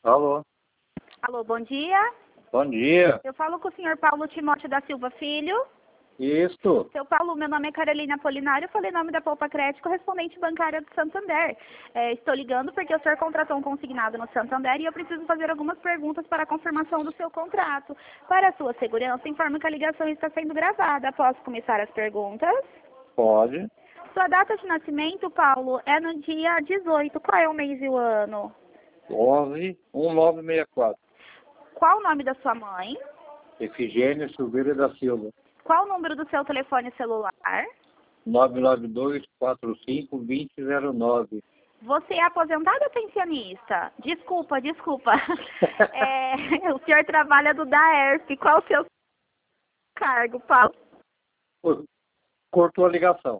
Alô? Alô, bom dia. Bom dia. Eu falo com o senhor Paulo Timóteo da Silva Filho. Isso. Seu Paulo, meu nome é Carolina Apolinário, eu falei em nome da Poupa Crédito, correspondente bancária do Santander. Estou ligando porque o senhor contratou um consignado no Santander e eu preciso fazer algumas perguntas para a confirmação do seu contrato. Para a sua segurança, informo que a ligação está sendo gravada. Posso começar as perguntas? Pode. Sua data de nascimento, Paulo, é no dia 18. Qual é o mês e o ano? 11-1964. Qual o nome da sua mãe? Efigênia Silveira da Silva. Qual o número do seu telefone celular? 992-45-2009. Você é aposentado ou pensionista? Desculpa. O senhor trabalha do DAERP. Qual o seu cargo, Paulo? Cortou a ligação.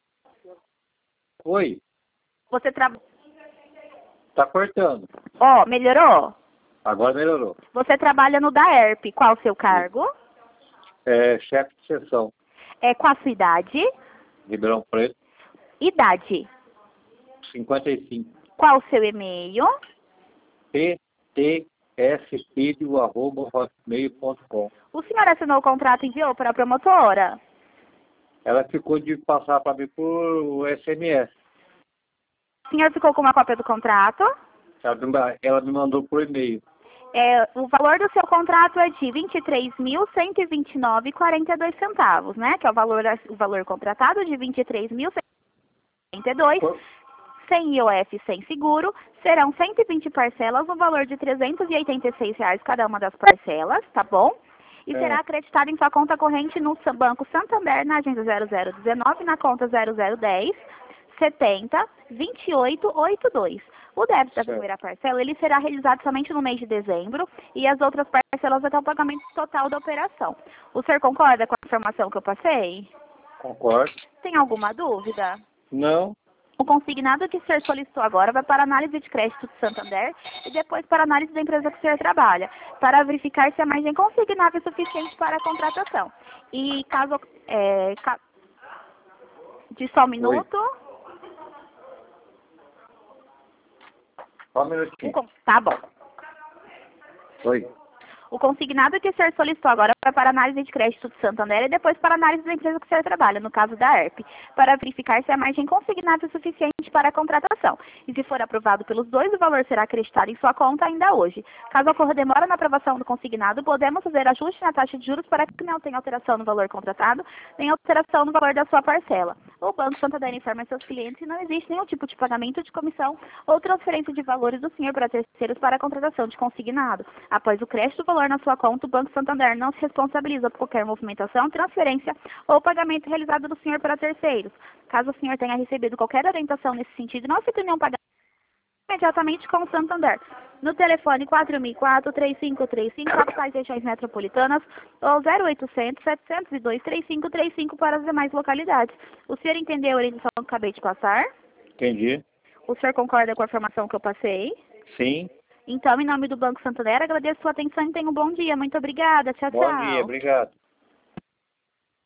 Oi? Você trabalha... Tá cortando. Melhorou? Agora melhorou. Você trabalha no DAERP. Qual o seu cargo? Chefe de seção. Qual a sua idade? Ribeirão Preto. Idade. 55. Qual o seu e-mail? ptsfilho@hotmail.com. O senhor assinou o contrato e enviou para a promotora? Ela ficou de passar para mim por SMS. O senhor ficou com uma cópia do contrato? Ela me mandou por e-mail. O valor do seu contrato é de R$ 23.129,42, né? Que é o valor contratado de R$ 23.142, sem IOF, sem seguro. Serão 120 parcelas no valor de R$ 386 cada uma das parcelas, tá bom? E será acreditado em sua conta corrente no Banco Santander, na agência 0019, na conta 0010 70 2882. O débito da primeira parcela, ele será realizado somente no mês de dezembro e as outras parcelas até o pagamento total da operação. O senhor concorda com a informação que eu passei? Concordo. Tem alguma dúvida? Não. O consignado que o senhor solicitou agora vai para análise de crédito do Santander e depois para análise da empresa que o senhor trabalha, para verificar se a margem consignável é suficiente para a contratação. E caso... De só um minuto... Oi. Só um minutinho. Tá bom. Oi. O consignado que o senhor solicitou agora vai para análise de crédito do Santander e depois para análise da empresa que o senhor trabalha, no caso da ERP, para verificar se a margem consignada é suficiente para a contratação. E se for aprovado pelos dois, o valor será acreditado em sua conta ainda hoje. Caso ocorra demora na aprovação do consignado, podemos fazer ajuste na taxa de juros para que não tenha alteração no valor contratado, nem alteração no valor da sua parcela. O Banco Santander informa seus clientes que não existe nenhum tipo de pagamento de comissão ou transferência de valores do senhor para terceiros para a contratação de consignado. Após o crédito do valor na sua conta, o Banco Santander não se responsabiliza por qualquer movimentação, transferência ou pagamento realizado do senhor para terceiros. Caso o senhor tenha recebido qualquer orientação nesse sentido, não aceite nenhum pagamento imediatamente com o Santander. No telefone 4004-3535, capitais e regiões metropolitanas, ou 0800-702-3535 para as demais localidades. O senhor entendeu a orientação que acabei de passar? Entendi. O senhor concorda com a informação que eu passei? Sim. Então, em nome do Banco Santander, agradeço a sua atenção e tenha um bom dia. Muito obrigada. Tchau, tchau. Bom dia, obrigado.